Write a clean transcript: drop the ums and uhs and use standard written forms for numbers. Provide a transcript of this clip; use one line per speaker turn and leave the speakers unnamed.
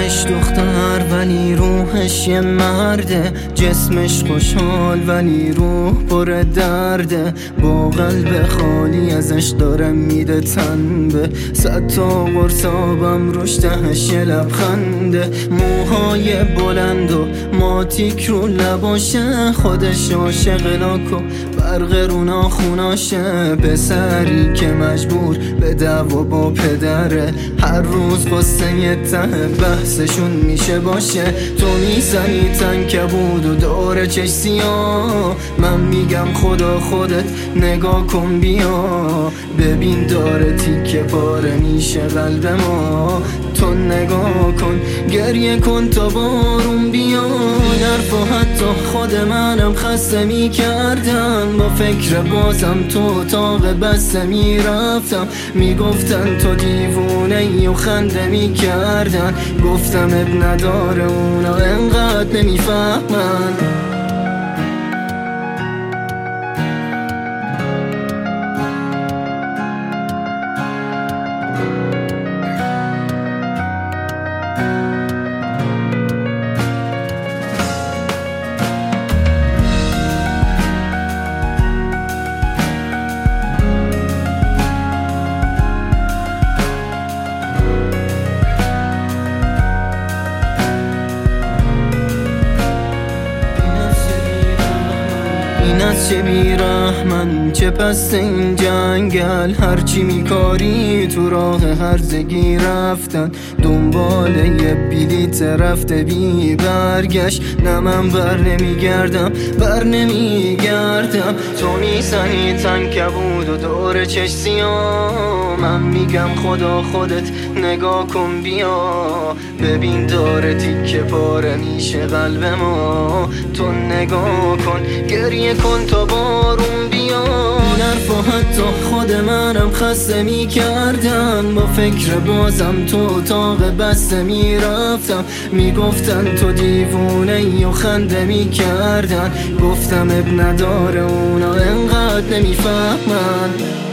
اسمش دختر ولی روحش یه مرده، جسمش خوشحال ولی روح پر درده، با قلب خالی ازش داره میره تن به 100 تا قرص آبم روش تهش یه لبخنده، موهای بلند و ماتیک رو لباشه، خودش عاشق لاک و برق رو ناخوناشه، پسری که مجبور به دعوا با پدره، هر روز قصه یه ته بحثشون میشه باشه. تو میزنی تنکبود و داره چش سیاه، من میگم خدا خودت نگاه کن بیا، ببین داره تیکه پاره میشه قلب ما، تو نگاه کن گریه کن تا بارون بیا. این حرفا حتی خود منم خسته میکردم، با فکر بازم تو اتاق بسته میرفتم، میگفتن تو دیوونه ای و خنده میکردن، گفتم اب نداره اونا انقدر نمیفهمن. این از چه بیرحمن چه پس این جنگل، هرچی میکاری تو راه هرزگی رفتن، دنبال یه بلیت رفته بی برگشت، نه من بر نمیگردم، تو میزنی تنکبود و دور چش سیاه، من میگم خدا خودت نگاه کن بیا، ببین داره تیکه پاره میشه قلب ما، تو نگاه کن گریه کن تا بارون بیا. این حرفا حتی خود منم خسته میکردم، با فکر بازم تو اتاق بسته میرفتم، میگفتن تو دیوونه ای و خنده میکردن، گفتم اب نداره اونا انقدر نمیفهمن.